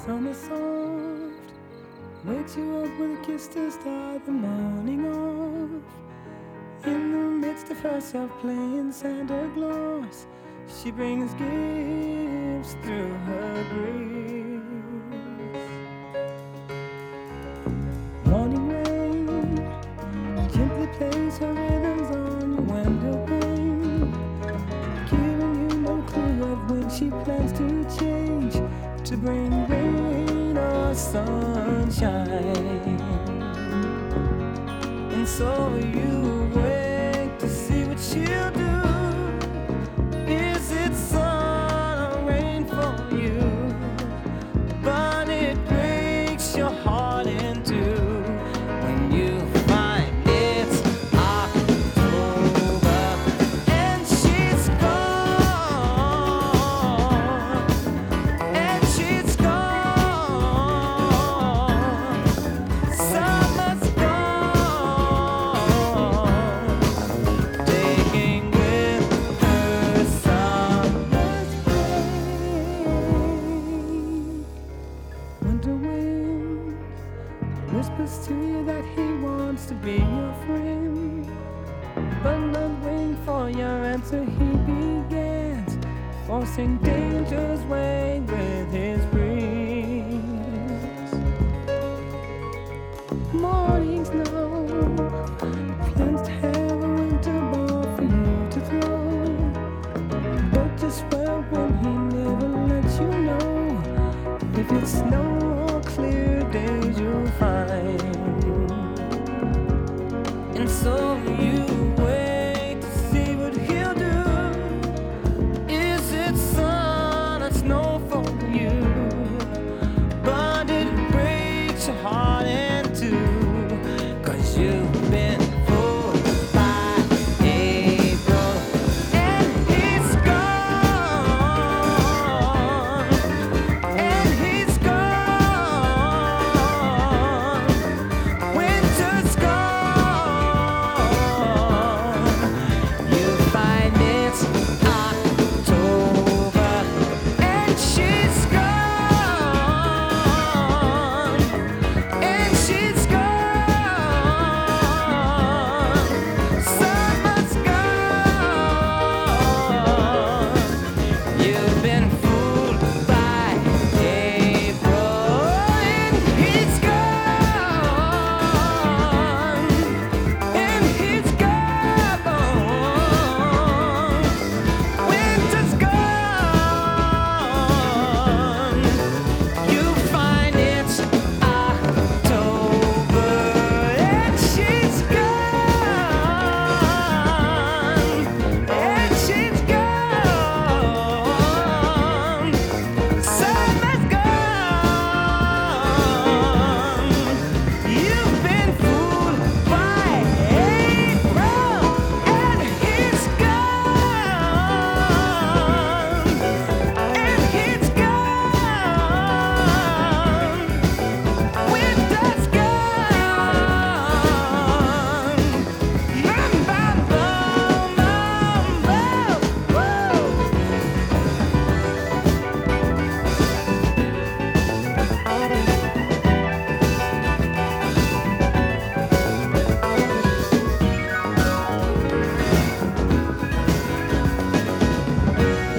Summer soft wakes you up with a kiss to start the morning off. In the midst of herself playing Santa Claus, she brings gifts through her grace. Morning rain gently plays her rhythms on your window pane, giving you no clue of when she plans to change, to bring rain or sunshine. And so you wait to see what she'll do. Is it sun or rain for you? But it breaks your heart in two when you find it's October and she's gone, and she's gone. Summer's gone, taking with her summer's break. Winter wind whispers to you that he wants to be your friend, but not waiting for your answer, he begins forcing danger's way with his breeze. Morning snow plans to have a winter ball for you to throw, but just swear when he never lets you know if it's snow or clear days you'll find. And so you wait to see what he'll do. Is it sun or snow for you? But it breaks your heart in two, 'cause you've been fooled by April and he's gone, and he's gone. Winter's gone. You find it's October and she's gone, and she's gone. Summer's gone. You've been fooled by April and he's gone, and he's gone. Winter's gone. You find it's October and she's gone, and she's gone. Summer's gone. You've been fooled by April and he's gone, and he's gone. Winter's gone. Mambo, mambo, woo.